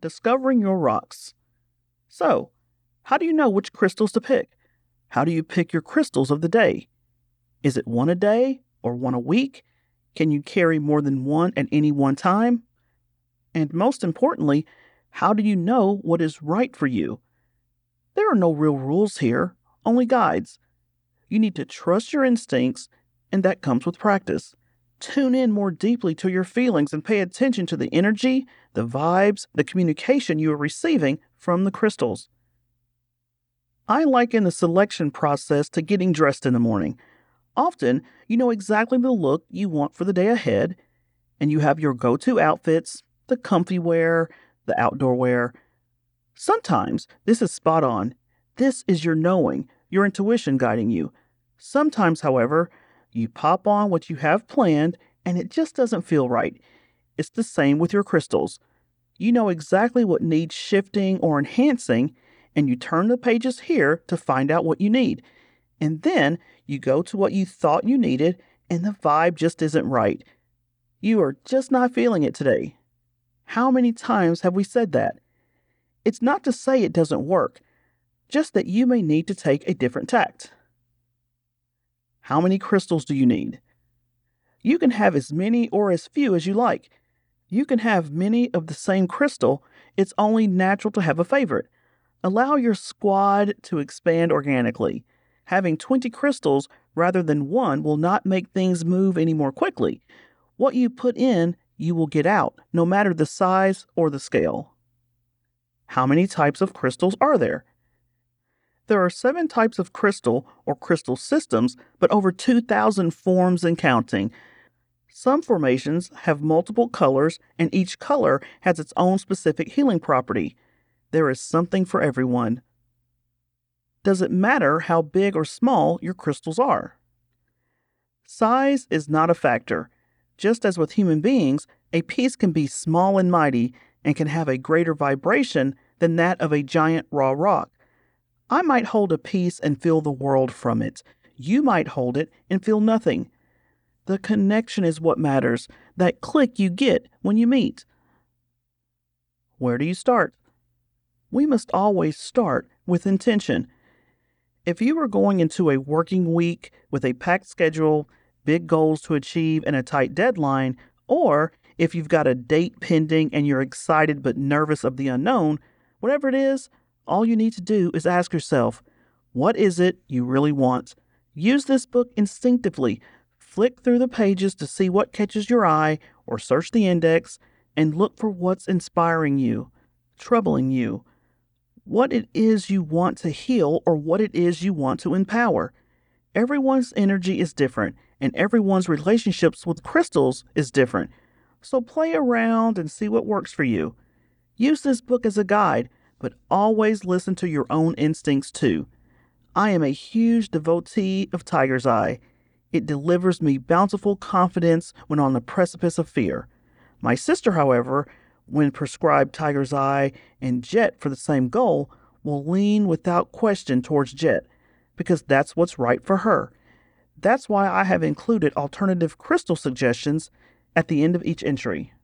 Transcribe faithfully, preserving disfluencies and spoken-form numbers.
Discovering your rocks. So, how do you know which crystals to pick? How do you pick your crystals of the day? Is it one a day or one a week? Can you carry more than one at any one time? And most importantly, how do you know what is right for you? There are no real rules here, only guides. You need to trust your instincts, and that comes with practice. Tune in more deeply to your feelings and pay attention to the energy, the vibes, the communication you are receiving from the crystals. I liken the selection process to getting dressed in the morning. Often, you know exactly the look you want for the day ahead, and you have your go-to outfits, the comfy wear, the outdoor wear. Sometimes this is spot on. This is your knowing, your intuition guiding you. Sometimes, however, you pop on what you have planned and it just doesn't feel right. It's the same with your crystals. You know exactly what needs shifting or enhancing, and you turn the pages here to find out what you need. And then you go to what you thought you needed, and the vibe just isn't right. You are just not feeling it today. How many times have we said that? It's not to say it doesn't work, just that you may need to take a different tact. How many crystals do you need? You can have as many or as few as you like. You can have many of the same crystal. It's only natural to have a favorite. Allow your squad to expand organically. Having twenty crystals rather than one will not make things move any more quickly. What you put in, you will get out, no matter the size or the scale. How many types of crystals are there? There are seven types of crystal or crystal systems, but over two thousand forms and counting. Some formations have multiple colors, and each color has its own specific healing property. There is something for everyone. Does it matter how big or small your crystals are? Size is not a factor. Just as with human beings, a piece can be small and mighty and can have a greater vibration than that of a giant raw rock. I might hold a piece and feel the world from it. You might hold it and feel nothing. The connection is what matters, that click you get when you meet. Where do you start? We must always start with intention. If you are going into a working week with a packed schedule, big goals to achieve, and a tight deadline, or if you've got a date pending and you're excited but nervous of the unknown, whatever it is, all you need to do is ask yourself, what is it you really want? Use this book instinctively. Flick through the pages to see what catches your eye or search the index and look for what's inspiring you, troubling you, what it is you want to heal or what it is you want to empower. Everyone's energy is different and everyone's relationships with crystals is different. So play around and see what works for you. Use this book as a guide, but always listen to your own instincts too. I am a huge devotee of Tiger's Eye. It delivers me bountiful confidence when on the precipice of fear. My sister, however, when prescribed Tiger's Eye and Jet for the same goal, will lean without question towards Jet, because that's what's right for her. That's why I have included alternative crystal suggestions at the end of each entry.